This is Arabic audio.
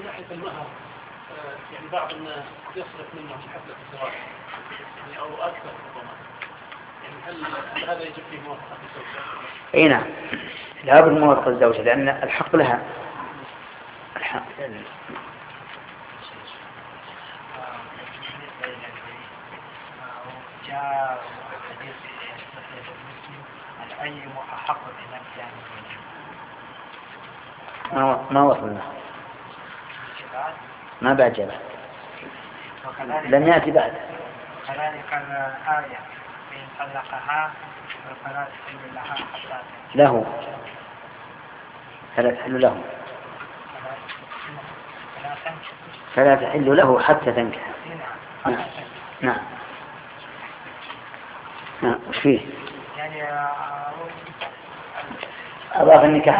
ناحية المهر يعني بعض الناس يصرف منه في حفلة الزواج يعني أو أكثر ربما يعني هل هذا يجب فيه موافقة الزوجة؟ اي نعم لا بد موافقة الزوجة لأن الحق لها. الحق جاء حديث المسلم الأي أحق بنفسه ما وصلنا ما بعد جبل لم يأتي بعد. كذلك الآية إن طلقها فلا تحل لها حتى له فلا تحل له فلا تحل له حتى تنكح. نعم نعم نعم وش فيه؟ يعني أضاف النكاح